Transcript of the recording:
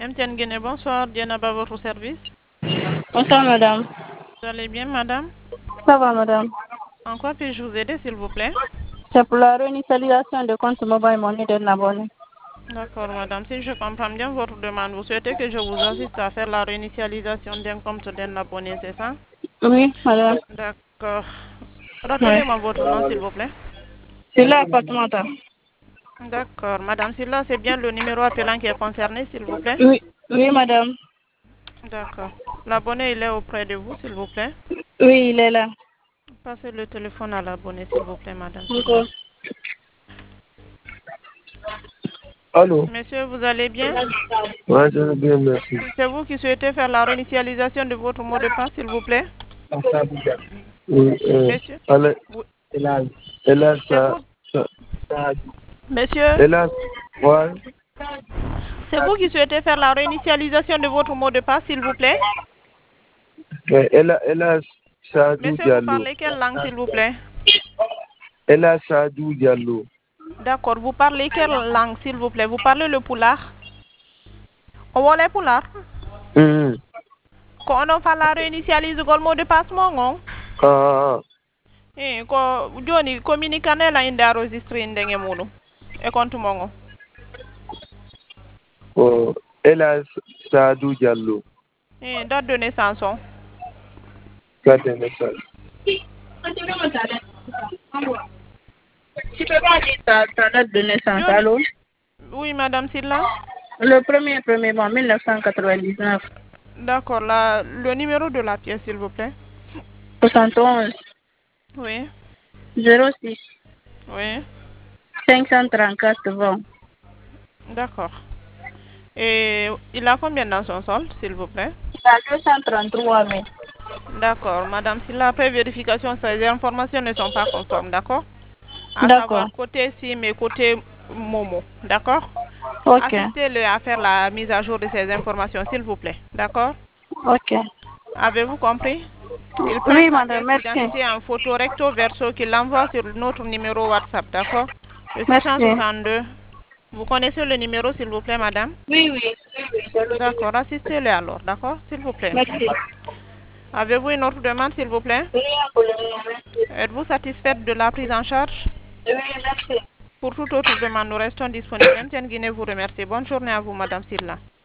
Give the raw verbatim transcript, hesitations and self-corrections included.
M T N Guinée, bonsoir. Dienaba, votre service. Bonsoir, madame. Vous allez bien, madame? Ça va, madame. En quoi puis-je vous aider, s'il vous plaît? C'est pour la réinitialisation de compte mobile money d'un abonné. D'accord, madame. Si je comprends bien votre demande, vous souhaitez que je vous assiste à faire la réinitialisation d'un compte d'un abonné, c'est ça? Oui, madame. D'accord. Oui. Rappelez-moi votre nom, s'il vous plaît. C'est là, appartement. D'accord. Madame Silla, c'est bien le numéro appelant qui est concerné, s'il vous plaît? Oui, oui, madame. D'accord. L'abonné, il est auprès de vous, s'il vous plaît? Oui, il est là. Passez le téléphone à l'abonné, s'il vous plaît, madame Silla. D'accord. Allô? Monsieur, vous allez bien? Ouais, je vais bien, merci. C'est vous qui souhaitez faire la réinitialisation de votre mot de passe, s'il vous plaît? Oui, euh, Monsieur? allez, Vous- hélas, C'est ça, vous? ça, Monsieur? hélas, ouais, C'est vous qui souhaitez faire la réinitialisation de votre mot de passe, s'il vous plaît? mais hélas, hélas, Sadou Monsieur, vous Diallo. parlez quelle langue, s'il vous plaît? Hélas, Sadou Diallo. D'accord. Vous parlez quelle langue, s'il vous plaît? Vous parlez le pulaar? O wole pulaar? Hum, Ko onon falla réinitialisugol mot de passe mo ngon? ah, Eh, ko joni communicanela inde enregistré ndenge muɗum e compte mo ngon. oh, hélas, Sadou Diallo. Eh, date de naissance on? Carte de naissance. Tu peux pas dire ta, ta date de naissance, Joni, allô? oui, madame Silla? Le premier, premier mois, mille neuf cent quatre-vingt-dix-neuf. D'accord, la, le numéro de la pièce, s'il vous plaît. soixante et onze, Oui, zéro six, oui, cinq cent trente-quatre, vingt. d'accord. Et il a combien dans son solde, s'il vous plaît? Il a deux cent trente-trois mille. D'accord, madame Silla, après vérification, ces informations ne sont pas conformes, d'accord? À D'accord. savoir côté SIM et côté Momo, d'accord? Ok. Assistez-le à faire la mise à jour de ces informations, s'il vous plaît, d'accord? Ok. Avez-vous compris? Il prend Oui, sa madame, pièce merci. d'identité en photo recto verso qu'il l'envoie sur notre numéro WhatsApp, d'accord? Le six cent Merci. soixante-deux. Vous connaissez le numéro, s'il vous plaît, madame? Oui, oui, oui, oui, c'est le D'accord, assistez-le alors, d'accord? S'il vous plaît. Merci. Avez-vous une autre demande, s'il vous plaît? Rien pour le moment, merci. Êtes-vous satisfaite de la prise en charge? Oui, merci. Pour toute autre demande, nous restons disponibles. M T N Guinée vous remercie. Bonne journée à vous, madame Silla.